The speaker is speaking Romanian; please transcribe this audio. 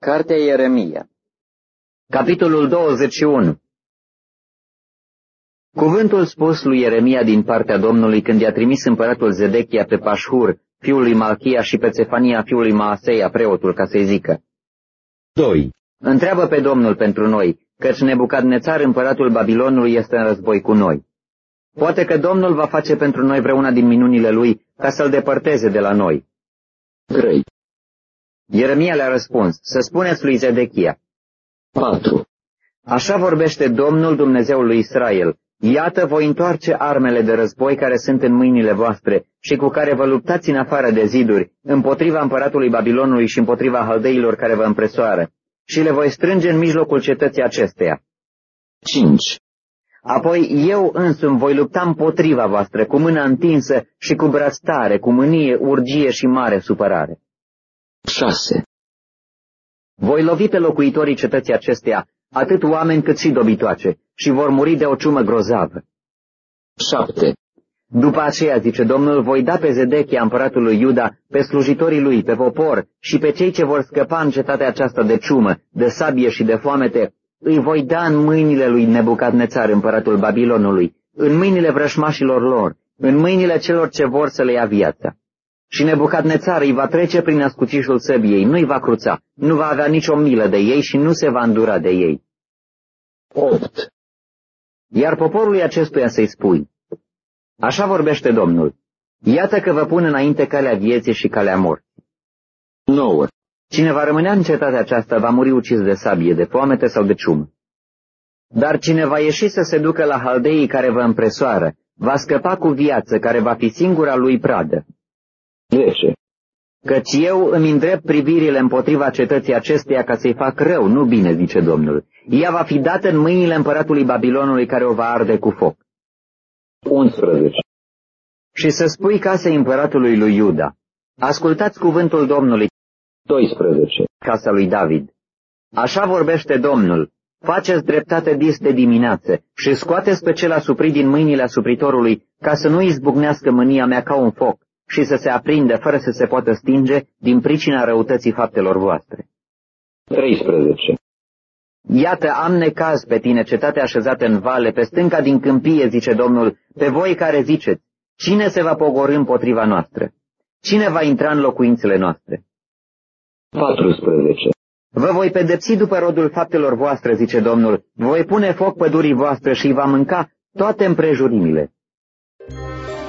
Cartea Ieremia, capitolul 21. Cuvântul spus lui Ieremia din partea Domnului când i-a trimis împăratul Zedechia pe Pașhur, fiul lui Malchia, și pe Țefania, fiul lui Maaseia, preotul, ca să-i zică: 2. Întreabă pe Domnul pentru noi, căci Nebucadnețar, împăratul Babilonului, este în război cu noi. Poate că Domnul va face pentru noi vreuna din minunile lui, ca să-l depărteze de la noi. 3. Ieremia le-a răspuns: să spuneți lui Zedechia: 4. Așa vorbește Domnul, Dumnezeul lui Israel: iată, voi întoarce armele de război care sunt în mâinile voastre și cu care vă luptați în afară de ziduri, împotriva împăratului Babilonului și împotriva haldeilor care vă împresoară, și le voi strânge în mijlocul cetății acesteia. 5. Apoi eu însumi voi lupta împotriva voastră, cu mâna întinsă și cu braț tare, cu mânie, urgie și mare supărare. 6. Voi lovi pe locuitorii cetății acesteia, atât oameni cât și dobitoace, și vor muri de o ciumă grozavă. 7. După aceea, zice Domnul, voi da pe Zedechia, împăratul lui Iuda, pe slujitorii lui, pe popor și pe cei ce vor scăpa în cetatea aceasta de ciumă, de sabie și de foamete, îi voi da în mâinile lui Nebucadnețar, împăratul Babilonului, în mâinile vrășmașilor lor, în mâinile celor ce vor să le ia viața. Și Nebucadnețar îi va trece prin ascuțișul săbiei, nu-i va cruța, nu va avea nicio milă de ei și nu se va îndura de ei. 8. Iar poporului acestuia să-i spui: așa vorbește Domnul, iată că vă pun înainte calea vieții și calea morții. 9. Cine va rămânea în cetatea aceasta va muri ucis de sabie, de foamete sau de ciumă. Dar cine va ieși să se ducă la haldeii care vă împresoară, va scăpa cu viață, care va fi singura lui pradă. 10. Căci eu îmi îndrept privirile împotriva cetății acesteia ca să-i fac rău, nu bine, zice Domnul. Ea va fi dată în mâinile împăratului Babilonului, care o va arde cu foc. 11. Și să spui casei împăratului lui Iuda: ascultați cuvântul Domnului, 12. casa lui David. Așa vorbește Domnul: faceți dreptate dis de dimineață și scoateți pe cel asuprit din mâinile asupritorului, ca să nu izbucnească mânia mea ca un foc și să se aprindă fără să se poată stinge din pricina răutății faptelor voastre. 13. Iată, am necaz pe tine, cetate așezată în vale, pe stânca din câmpie, zice Domnul, pe voi care ziceți: cine se va pogorî împotriva noastră? Cine va intra în locuințele noastre? 14. Vă voi pedepsi după rodul faptelor voastre, zice Domnul, voi pune foc pădurii voastre și îi va mânca toate împrejurimile.